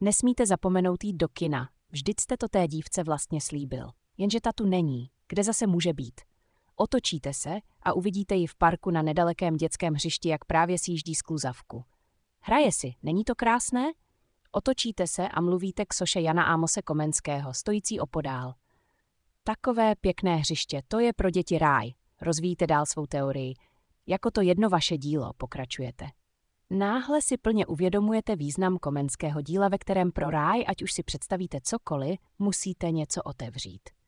Nesmíte zapomenout jít do kina, vždyť jste to té dívce vlastně slíbil. Jenže ta tu není, kde zase může být. Otočíte se a uvidíte ji v parku na nedalekém dětském hřišti, jak právě sjíždí skluzavku. Hraje si, není to krásné? Otočíte se a mluvíte k soše Jana Amose Komenského, stojící opodál. Takové pěkné hřiště, to je pro děti ráj. Rozvíjíte dál svou teorii. Jako to jedno vaše dílo, pokračujete. Náhle si plně uvědomujete význam Komenského díla, ve kterém pro ráj, ať už si představíte cokoliv, musíte něco otevřít.